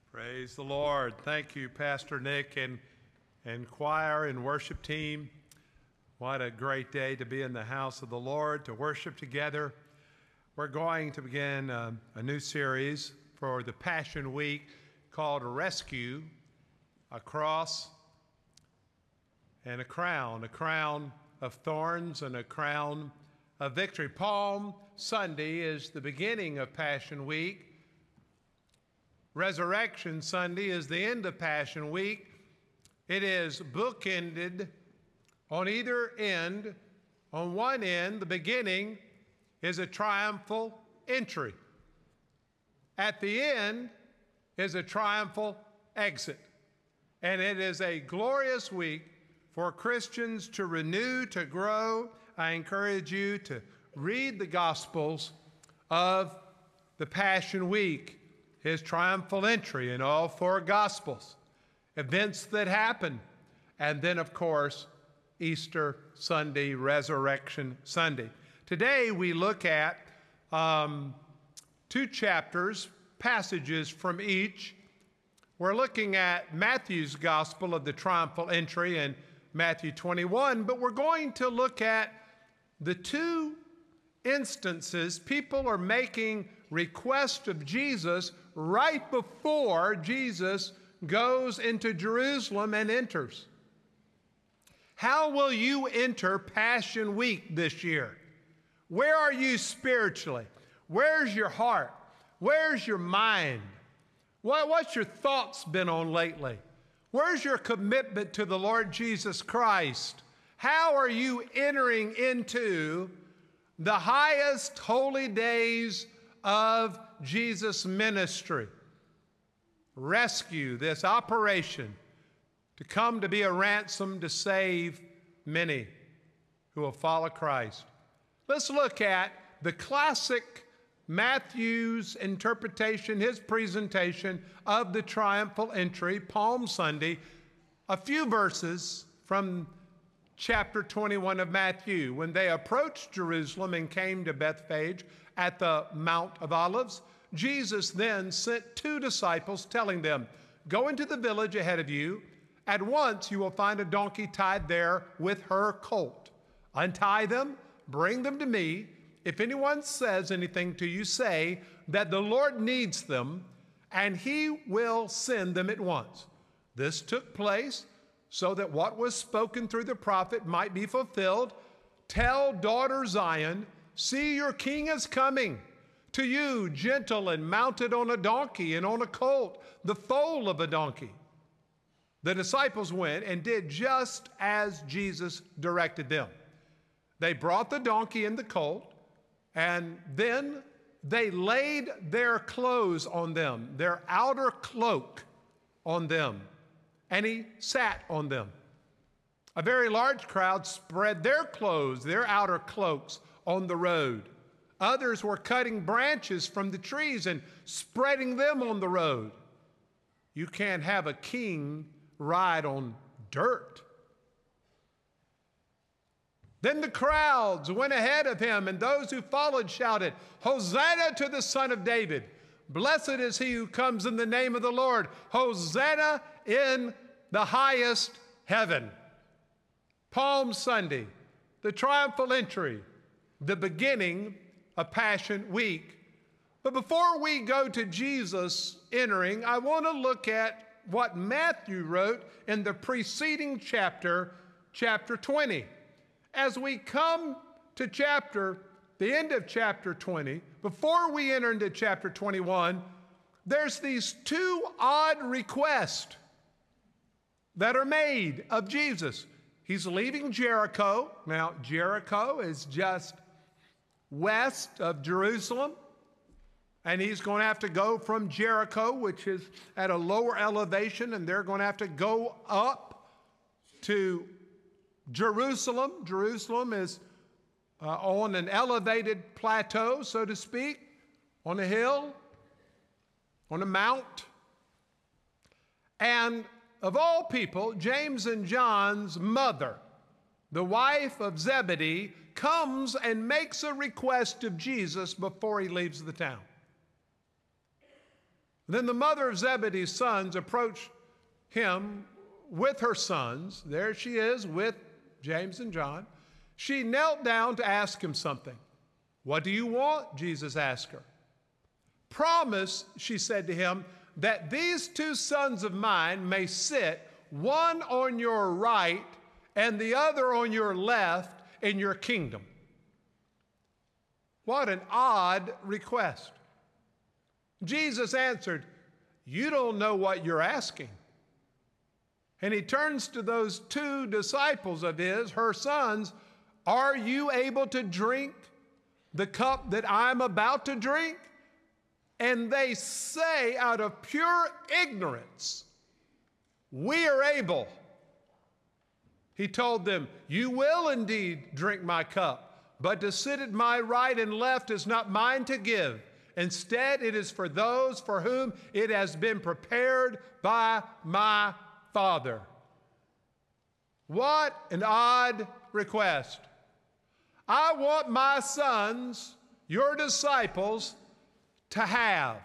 Praise the Lord. Thank you, Pastor Nick and choir and worship team. What a great day to be in the house of the Lord, to worship together. We're going to begin a new series for the Passion Week called Rescue, a Cross and a crown of thorns and a crown of victory. Palm Sunday is the beginning of Passion Week. Resurrection Sunday is the end of Passion Week. It is bookended on either end. On one end, the beginning is a triumphal entry. At the end is a triumphal exit. And it is a glorious week for Christians to renew, to grow. I encourage you to read the Gospels of the Passion Week, his triumphal entry in all four Gospels, events that happen, and then, of course, Easter Sunday, Resurrection Sunday. Today, we look at two chapters, passages from each. We're looking at Matthew's Gospel of the triumphal entry in Matthew 21, but we're going to look at the two instances people are making request of Jesus right before Jesus goes into Jerusalem and enters. How will you enter Passion Week this year? Where are you spiritually? Where's your heart? Where's your mind? What's your thoughts been on lately? Where's your commitment to the Lord Jesus Christ? How are you entering into the highest holy days of Jesus' ministry? Rescue, this operation to come to be a ransom to save many who will follow Christ. Let's look at the classic Matthew's interpretation, his presentation of the triumphal entry, Palm Sunday, a few verses from chapter 21 of Matthew. When they approached Jerusalem and came to Bethphage at the Mount of Olives, Jesus then sent two disciples, telling them, "Go into the village ahead of you. At once you will find a donkey tied there with her colt. Untie them, bring them to me. If anyone says anything to you, say that the Lord needs them, and he will send them at once." This took place so that what was spoken through the prophet might be fulfilled. "Tell daughter Zion, see your king is coming to you, gentle and mounted on a donkey and on a colt, the foal of a donkey." The disciples went and did just as Jesus directed them. They brought the donkey and the colt, and then they laid their clothes on them, their outer cloak on them, and he sat on them. A very large crowd spread their clothes, their outer cloaks, on the road. Others were cutting branches from the trees and spreading them on the road. You can't have a king ride on dirt. Then the crowds went ahead of him, and those who followed shouted, "Hosanna to the Son of David! Blessed is he who comes in the name of the Lord! Hosanna in the highest heaven!" Palm Sunday, the triumphal entry, the beginning of Passion Week. But before we go to Jesus entering, I want to look at what Matthew wrote in the preceding chapter, chapter 20. As we come to the end of chapter 20, before we enter into chapter 21, there's these two odd requests that are made of Jesus. He's leaving Jericho. Now, Jericho is just west of Jerusalem, and he's going to have to go from Jericho, which is at a lower elevation, and they're going to have to go up to Jerusalem. Jerusalem is on an elevated plateau, so to speak, on a hill, on a mount. And of all people, James and John's mother, the wife of Zebedee, comes and makes a request of Jesus before he leaves the town. Then the mother of Zebedee's sons approached him with her sons. There she is with James and John. She knelt down to ask him something. "What do you want?" Jesus asked her. "Promise," she said to him, "that these two sons of mine may sit, one on your right and the other on your left in your kingdom." What an odd request. Jesus answered, "You don't know what you're asking." And he turns to those two disciples of his, her sons, "Are you able to drink the cup that I'm about to drink?" And they say out of pure ignorance, "We are able." He told them, "You will indeed drink my cup, but to sit at my right and left is not mine to give. Instead, it is for those for whom it has been prepared by my Father." What an odd request. I want my sons, your disciples, to have.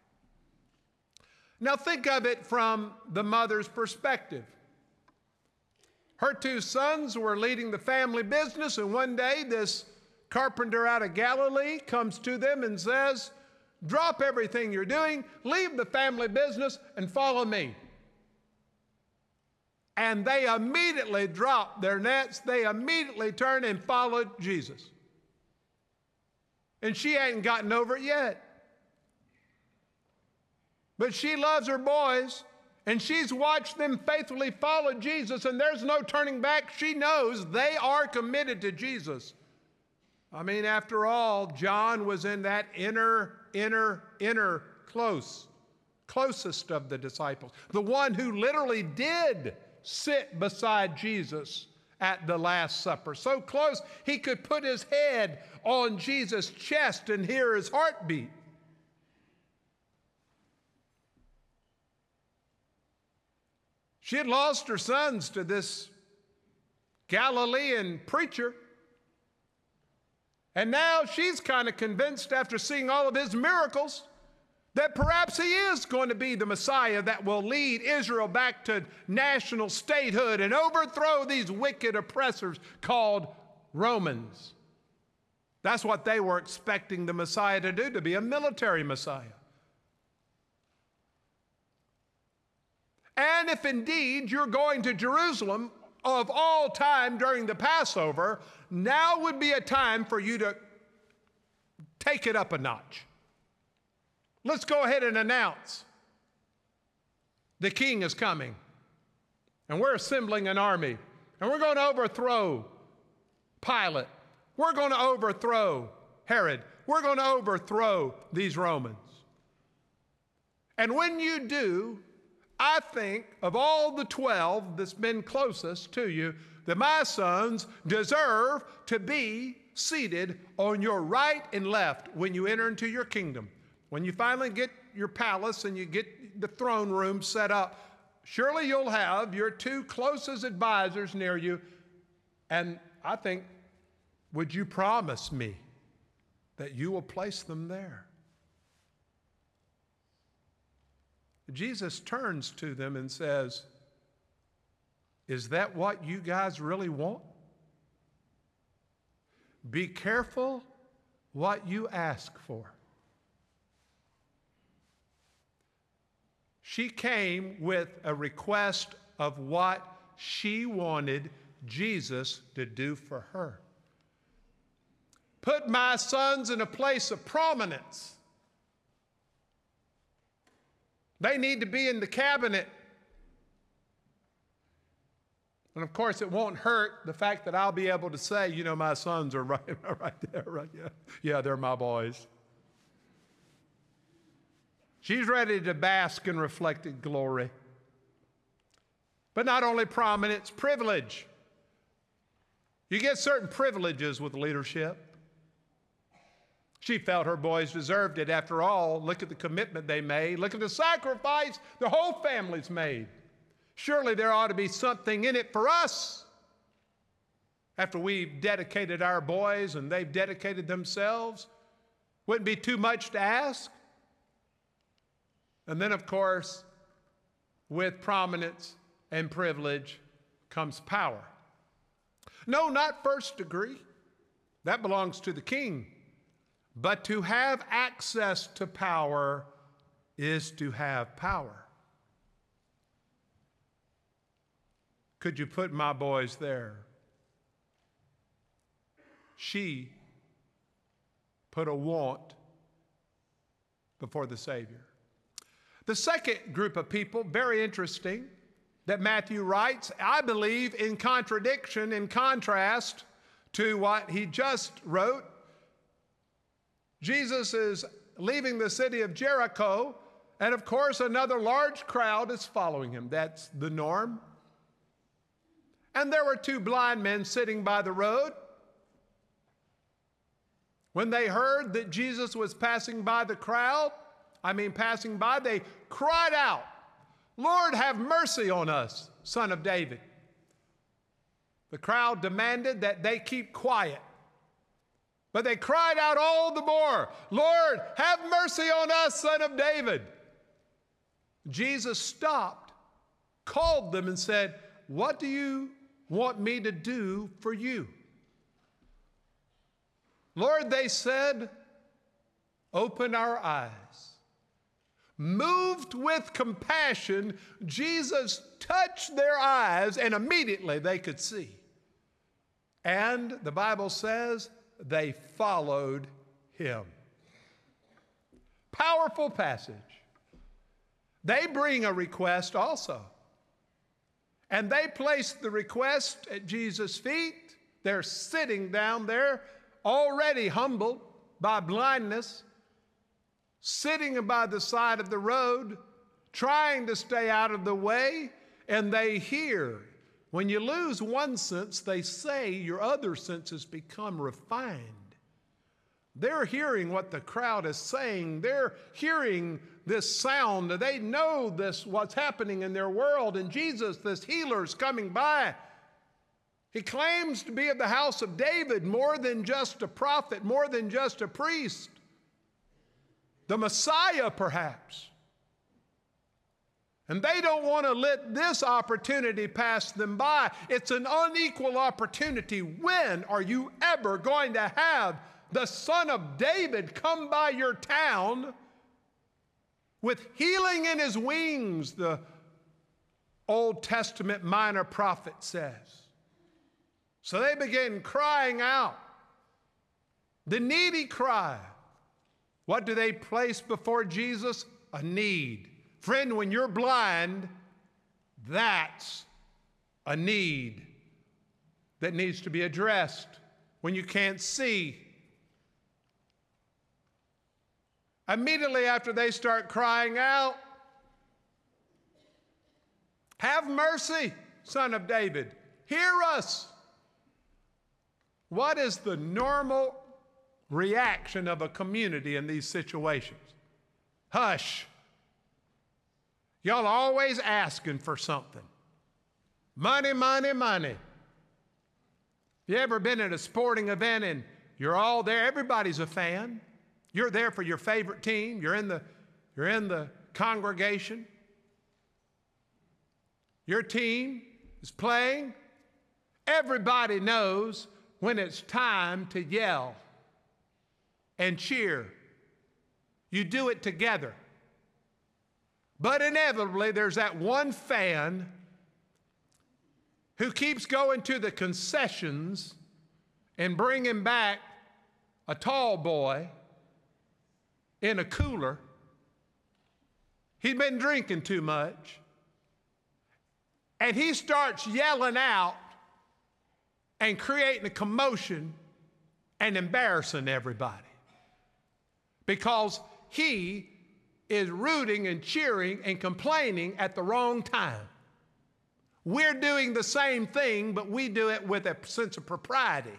Now think of it from the mother's perspective. Her two sons were leading the family business, and one day this carpenter out of Galilee comes to them and says, "Drop everything you're doing, leave the family business, and follow me." And they immediately dropped their nets. They immediately turned and followed Jesus. And she hadn't gotten over it yet. But she loves her boys, and she's watched them faithfully follow Jesus, and there's no turning back. She knows they are committed to Jesus. I mean, after all, John was in that closest of the disciples. The one who literally did sit beside Jesus at the Last Supper. So close, he could put his head on Jesus' chest and hear his heartbeat. She had lost her sons to this Galilean preacher. And now she's kind of convinced, after seeing all of his miracles, that perhaps he is going to be the Messiah that will lead Israel back to national statehood and overthrow these wicked oppressors called Romans. That's what they were expecting the Messiah to do, to be a military Messiah. And if indeed you're going to Jerusalem of all time during the Passover, now would be a time for you to take it up a notch. Let's go ahead and announce the king is coming. And we're assembling an army. And we're going to overthrow Pilate. We're going to overthrow Herod. We're going to overthrow these Romans. And when you do, I think of all the 12 that's been closest to you, that my sons deserve to be seated on your right and left when you enter into your kingdom. When you finally get your palace and you get the throne room set up, surely you'll have your two closest advisors near you. And I think, would you promise me that you will place them there? Jesus turns to them and says, "Is that what you guys really want? Be careful what you ask for." She came with a request of what she wanted Jesus to do for her. Put my sons in a place of prominence. They need to be in the cabinet. And of course, it won't hurt the fact that I'll be able to say, you know, my sons are right there, right? Yeah, they're my boys. She's ready to bask in reflected glory. But not only prominence, privilege. You get certain privileges with leadership. She felt her boys deserved it. After all, look at the commitment they made. Look at the sacrifice the whole family's made. Surely there ought to be something in it for us. After we've dedicated our boys and they've dedicated themselves, wouldn't be too much to ask. And then, of course, with prominence and privilege comes power. No, not first degree. That belongs to the king. But to have access to power is to have power. Could you put my boys there? She put a want before the Savior. The second group of people, very interesting, that Matthew writes, I believe in contradiction, in contrast to what he just wrote. Jesus is leaving the city of Jericho, and of course another large crowd is following him. That's the norm. And there were two blind men sitting by the road. When they heard that Jesus was passing by the crowd, they cried out, Lord, have mercy on us, Son of David. The crowd demanded that they keep quiet. But they cried out all the more, Lord, have mercy on us, Son of David. Jesus stopped, called them and said, what do you want me to do for you? Lord, they said, open our eyes. Moved with compassion, Jesus touched their eyes and immediately they could see. And the Bible says they followed him. Powerful passage. They bring a request also. And they place the request at Jesus' feet. They're sitting down there, already humbled by blindness, sitting by the side of the road, trying to stay out of the way, and they hear. When you lose one sense, they say your other senses become refined. They're hearing what the crowd is saying. They're hearing this sound. They know this, what's happening in their world. And Jesus, this healer, is coming by. He claims to be of the house of David, more than just a prophet, more than just a priest. The Messiah, perhaps. And they don't want to let this opportunity pass them by. It's an unequal opportunity. When are you ever going to have the Son of David come by your town with healing in his wings, the Old Testament minor prophet says? So they begin crying out. The needy cry. What do they place before Jesus? A need. Friend, when you're blind, that's a need that needs to be addressed. When you can't see. Immediately after they start crying out, have mercy, Son of David. Hear us. What is the normal reaction of a community in these situations? Hush. Y'all always asking for something. Money, money, money. You ever been at a sporting event and you're all there? Everybody's a fan. You're there for your favorite team. You're in the congregation. Your team is playing. Everybody knows when it's time to yell and cheer. You do it together. But inevitably, there's that one fan who keeps going to the concessions and bringing back a tall boy in a cooler. He's been drinking too much. And he starts yelling out and creating a commotion and embarrassing everybody. Because he is rooting and cheering and complaining at the wrong time. We're doing the same thing, but we do it with a sense of propriety.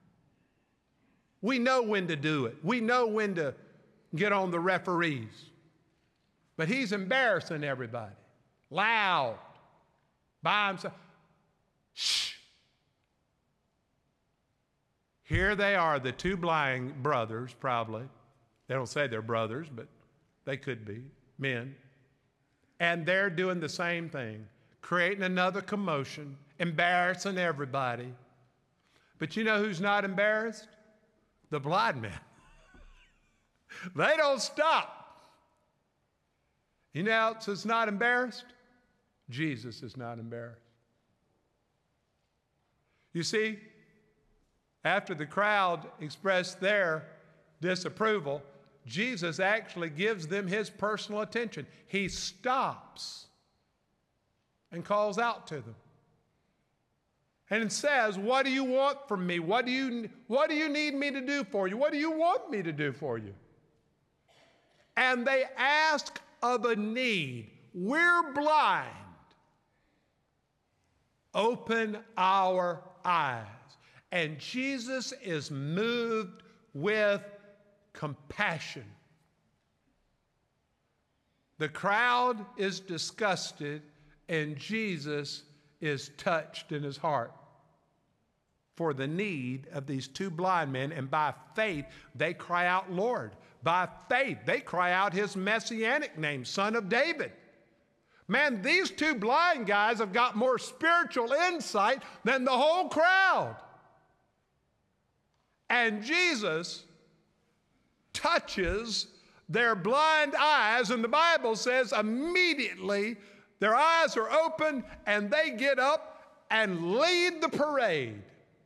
We know when to do it. We know when to get on the referees. But he's embarrassing everybody. Loud. By himself. Shh. Here they are, the two blind brothers, probably. They don't say they're brothers, but they could be men. And they're doing the same thing, creating another commotion, embarrassing everybody. But you know who's not embarrassed? The blind men. They don't stop. You know who else is not embarrassed? Jesus is not embarrassed. You see, after the crowd expressed their disapproval, Jesus actually gives them his personal attention. He stops and calls out to them and says, what do you want from me? What do you need me to do for you? What do you want me to do for you? And they ask of a need. We're blind. Open our eyes. And Jesus is moved with compassion. The crowd is disgusted, and Jesus is touched in his heart for the need of these two blind men, and by faith they cry out, Lord. By faith they cry out his messianic name, Son of David. Man, these two blind guys have got more spiritual insight than the whole crowd. And Jesus touches their blind eyes, and the Bible says immediately their eyes are open and they get up and lead the parade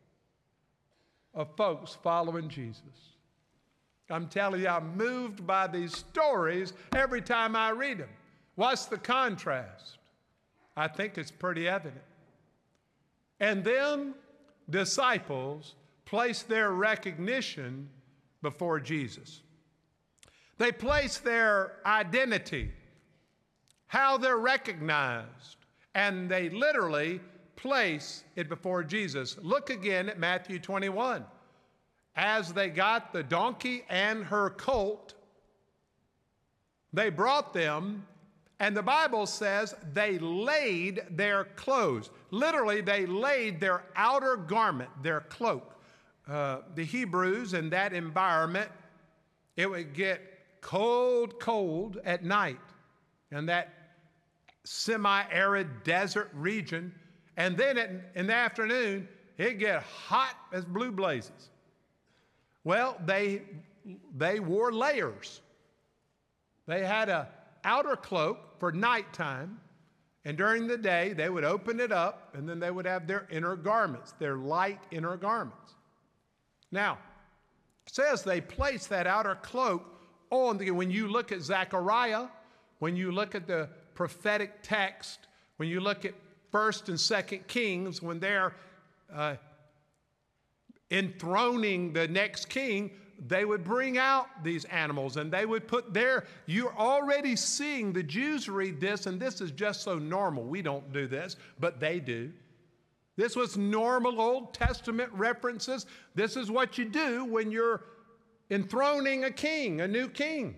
of folks following Jesus. I'm telling you, I'm moved by these stories every time I read them. What's the contrast? I think it's pretty evident. And then disciples place their recognition before Jesus. They place their identity, how they're recognized, and they literally place it before Jesus. Look again at Matthew 21. As they got the donkey and her colt, they brought them, and the Bible says they laid their clothes. Literally, they laid their outer garment, their cloak. The Hebrews in that environment, it would get cold at night in that semi-arid desert region. And then in the afternoon, it'd get hot as blue blazes. Well, they wore layers. They had an outer cloak for nighttime, and during the day, they would open it up, and then they would have their inner garments, their light inner garments. Now, it says they placed that outer cloak on. When you look at Zechariah, when you look at the prophetic text, when you look at 1st and 2nd Kings, when they're enthroning the next king, they would bring out these animals and they would put there. You're already seeing the Jews read this, and this is just so normal. We don't do this, but they do. This was normal Old Testament references. This is what you do when you're enthroning a king, a new king.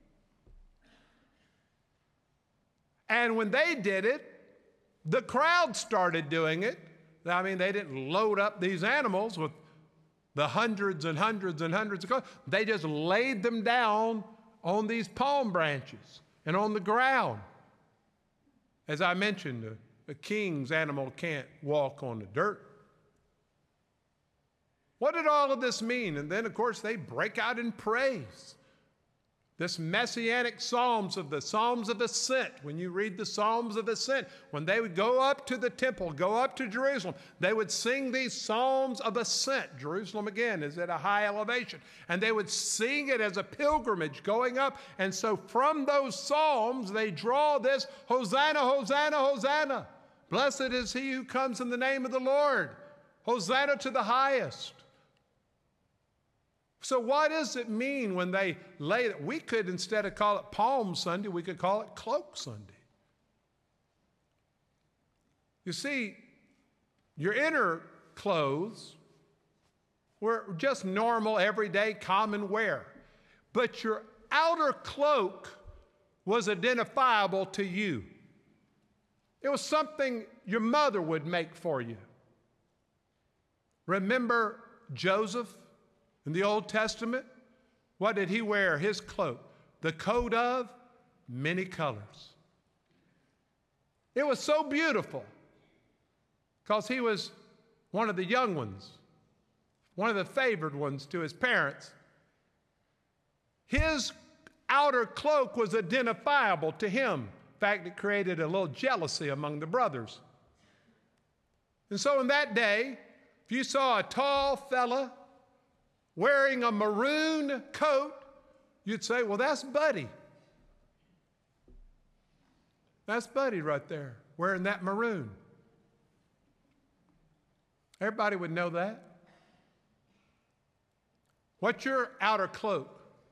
And when they did it, the crowd started doing it. I mean, they didn't load up these animals with the hundreds and hundreds and hundreds of clothes. They just laid them down on these palm branches and on the ground. As I mentioned, a king's animal can't walk on the dirt. What did all of this mean? And then, of course, they break out in praise. This messianic Psalms of Ascent, when you read the Psalms of Ascent, when they would go up to the temple, go up to Jerusalem, they would sing these Psalms of Ascent. Jerusalem, again, is at a high elevation. And they would sing it as a pilgrimage going up. And so from those Psalms, they draw this, Hosanna, Hosanna, Hosanna. Blessed is he who comes in the name of the Lord. Hosanna to the highest. So what does it mean when they lay it? We could, instead of call it Palm Sunday, we could call it Cloak Sunday. You see, your inner clothes were just normal, everyday, common wear. But your outer cloak was identifiable to you. It was something your mother would make for you. Remember Joseph? In the Old Testament, what did he wear? His cloak. The coat of many colors. It was so beautiful because he was one of the young ones, one of the favored ones to his parents. His outer cloak was identifiable to him. In fact, it created a little jealousy among the brothers. And so in that day, if you saw a tall fella wearing a maroon coat, you'd say, well, that's Buddy. That's Buddy right there, wearing that maroon. Everybody would know that. What's your outer cloak?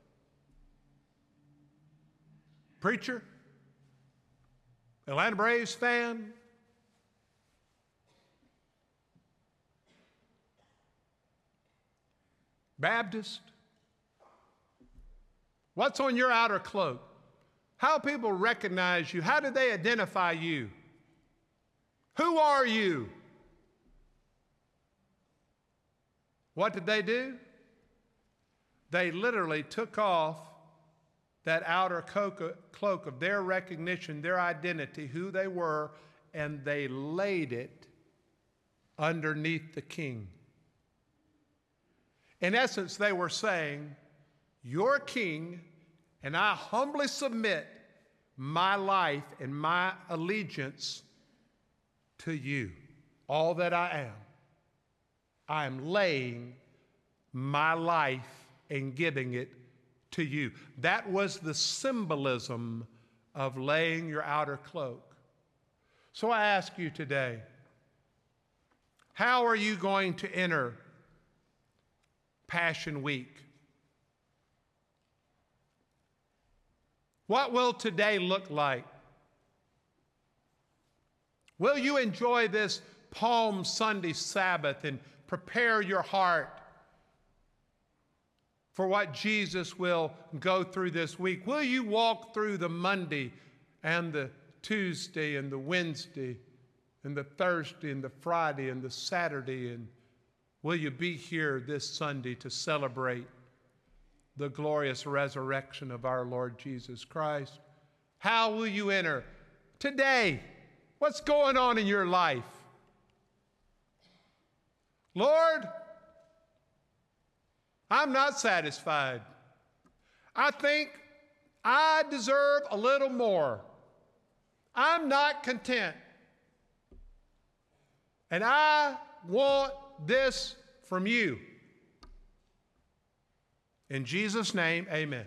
Preacher? Atlanta Braves fan? Baptist? What's on your outer cloak? How people recognize you? How do they identify you? Who are you? What did they do? They literally took off that outer cloak of their recognition, their identity, who they were, and they laid it underneath the king. In essence, they were saying, you're king, and I humbly submit my life and my allegiance to you, all that I am. I am laying my life and giving it to you. That was the symbolism of laying your outer cloak. So I ask you today, how are you going to enter Passion Week? What will today look like? Will you enjoy this Palm Sunday Sabbath and prepare your heart for what Jesus will go through this week? Will you walk through the Monday and the Tuesday and the Wednesday and the Thursday and the Friday and the Saturday, and will you be here this Sunday to celebrate the glorious resurrection of our Lord Jesus Christ? How will you enter today? What's going on in your life? Lord, I'm not satisfied. I think I deserve a little more. I'm not content. And I want this from you. In Jesus' name, amen.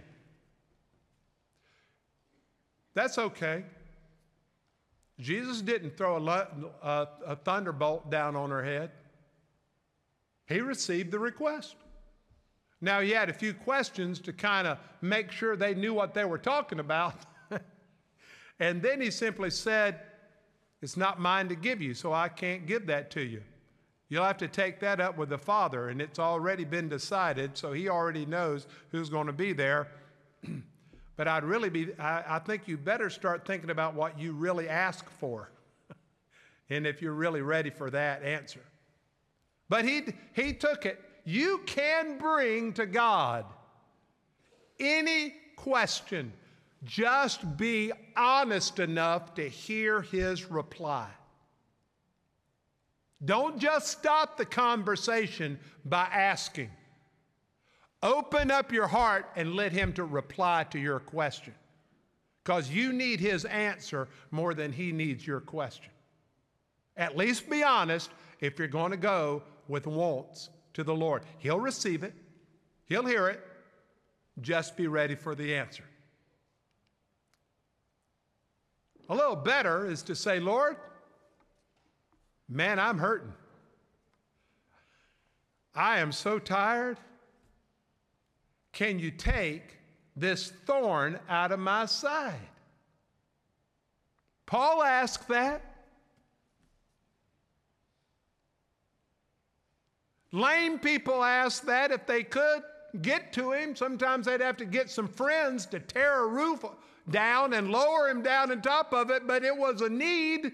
That's okay. Jesus didn't throw a thunderbolt down on her head. He received the request. Now, he had a few questions to kind of make sure they knew what they were talking about. And then he simply said, it's not mine to give you, so I can't give that to you. You'll have to take that up with the Father, and it's already been decided, so he already knows who's going to be there. But I think you better start thinking about what you really ask for, and if you're really ready for that answer. But he took it. You can bring to God any question. Just be honest enough to hear his reply. Don't just stop the conversation by asking. Open up your heart and let him to reply to your question, because you need his answer more than he needs your question. At least be honest if you're going to go with wants to the Lord. He'll receive it. He'll hear it. Just be ready for the answer. A little better is to say, Lord, man, I'm hurting. I am so tired. Can you take this thorn out of my side? Paul asked that. Lame people asked that if they could get to him. Sometimes they'd have to get some friends to tear a roof down and lower him down on top of it, but it was a need.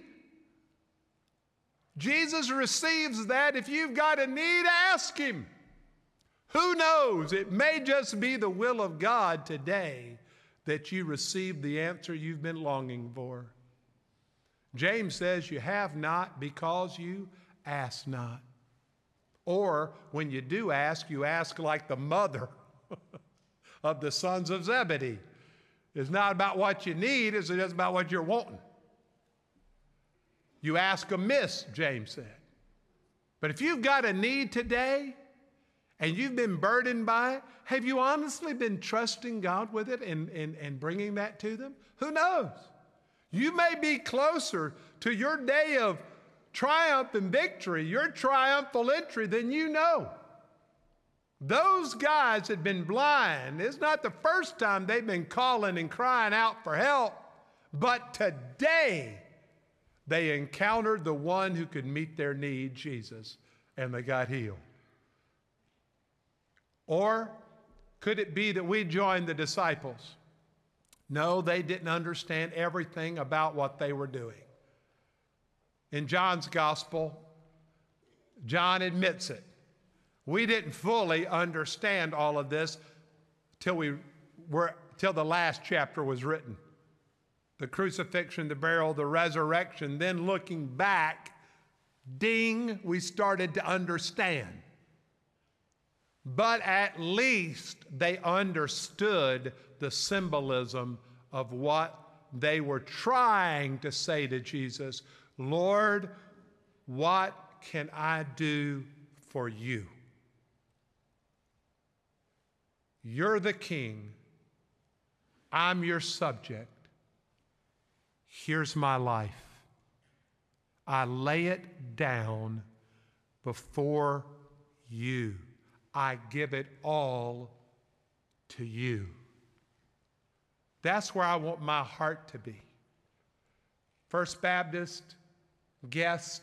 Jesus receives that. If you've got a need, ask him. Who knows? It may just be the will of God today that you receive the answer you've been longing for. James says you have not because you ask not. Or when you do ask, you ask like the mother of the sons of Zebedee. It's not about what you need, it's just about what you're wanting. You ask amiss, James said. But if you've got a need today and you've been burdened by it, have you honestly been trusting God with it and bringing that to them? Who knows? You may be closer to your day of triumph and victory, your triumphal entry, than you know. Those guys had been blind. It's not the first time they've been calling and crying out for help, but today they encountered the one who could meet their need, Jesus, and they got healed. Or could it be that we joined the disciples? No, they didn't understand everything about what they were doing. In John's gospel, John admits it. We didn't fully understand all of this till the last chapter was written. The crucifixion, the burial, the resurrection. Then looking back, ding, we started to understand. But at least they understood the symbolism of what they were trying to say to Jesus. Lord, what can I do for you? You're the king. I'm your subject. Here's my life. I lay it down before you. I give it all to you. That's where I want my heart to be. First Baptist, guest,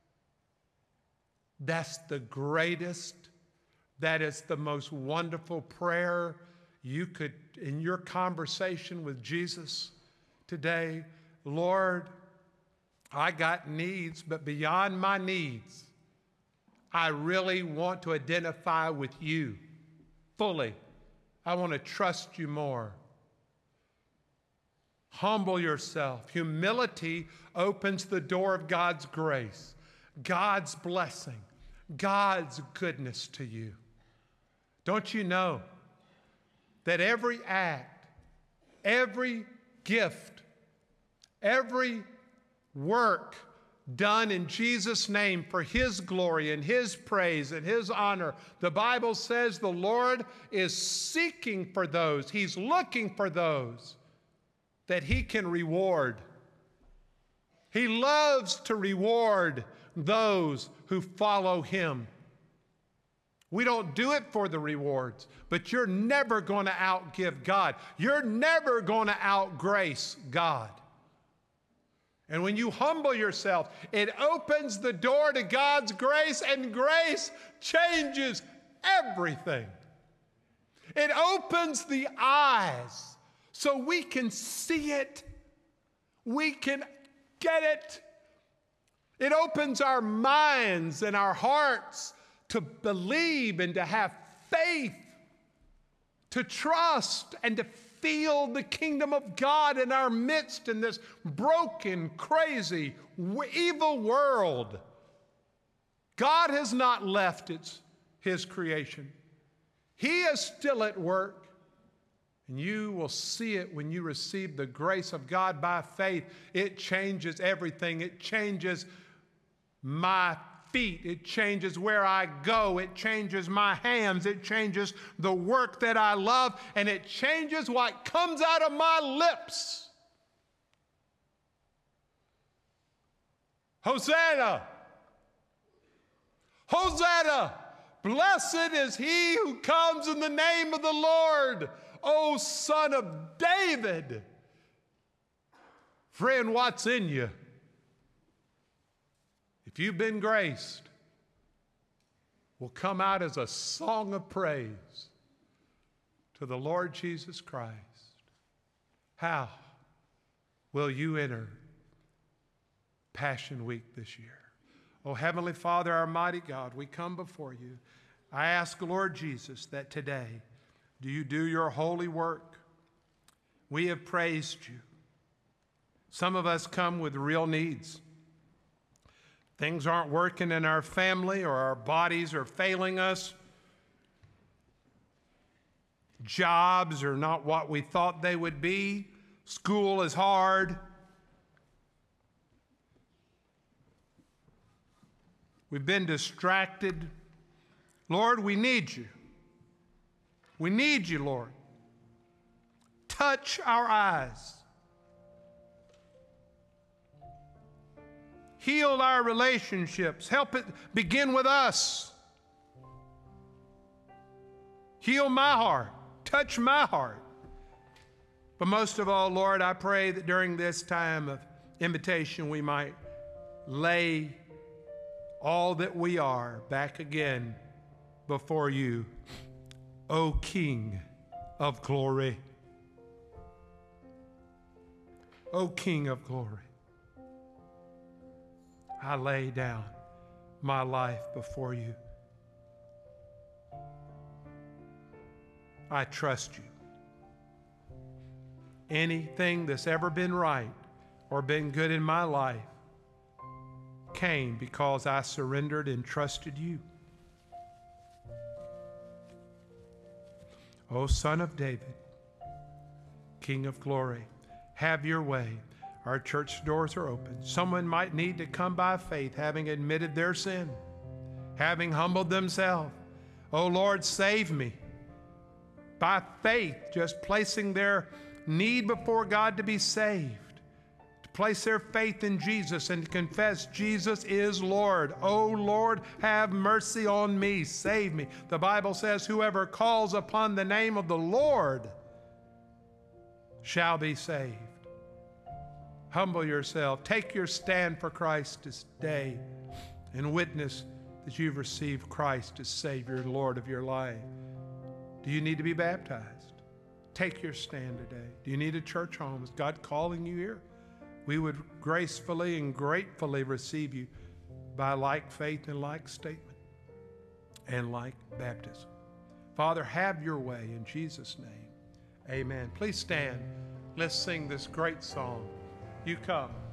that's the greatest, that is the most wonderful prayer you could, in your conversation with Jesus today. Lord, I got needs, but beyond my needs, I really want to identify with you fully. I want to trust you more. Humble yourself. Humility opens the door of God's grace, God's blessing, God's goodness to you. Don't you know that every act, every gift, every work done in Jesus' name for His glory and His praise and His honor, the Bible says the Lord is seeking for those, He's looking for those that He can reward. He loves to reward those who follow Him. We don't do it for the rewards, but you're never going to outgive God. You're never going to outgrace God. And when you humble yourself, it opens the door to God's grace, and grace changes everything. It opens the eyes so we can see it. We can get it. It opens our minds and our hearts to believe and to have faith, to trust and to feel the kingdom of God in our midst in this broken, crazy, evil world. God has not left His creation. He is still at work. And you will see it when you receive the grace of God by faith. It changes everything. It changes my feet. It changes where I go. It changes my hands. It changes the work that I love. And it changes what comes out of my lips. Hosanna! Hosanna! Blessed is he who comes in the name of the Lord, O Son of David. Friend, what's in you? If you've been graced, will come out as a song of praise to the Lord Jesus Christ. How will you enter Passion Week this year? Oh, Heavenly Father, our mighty God, we come before you. I ask, Lord Jesus, that today do you do your holy work. We have praised you. Some of us come with real needs. Things aren't working in our family, or our bodies are failing us. Jobs are not what we thought they would be. School is hard. We've been distracted. Lord, we need you. We need you, Lord. Touch our eyes. Heal our relationships. Help it begin with us. Heal my heart. Touch my heart. But most of all, Lord, I pray that during this time of invitation, we might lay all that we are back again before you, O King of glory. O King of glory. I lay down my life before you. I trust you. Anything that's ever been right or been good in my life came because I surrendered and trusted you. O Son of David, King of glory, have your way. Our church doors are open. Someone might need to come by faith, having admitted their sin, having humbled themselves. Oh Lord, save me. By faith, just placing their need before God to be saved, to place their faith in Jesus and to confess Jesus is Lord. Oh Lord, have mercy on me, save me. The Bible says, whoever calls upon the name of the Lord shall be saved. Humble yourself. Take your stand for Christ this day and witness that you've received Christ as Savior and Lord of your life. Do you need to be baptized? Take your stand today. Do you need a church home? Is God calling you here? We would gracefully and gratefully receive you by like faith and like statement and like baptism. Father, have your way in Jesus' name. Amen. Please stand. Let's sing this great song. You come.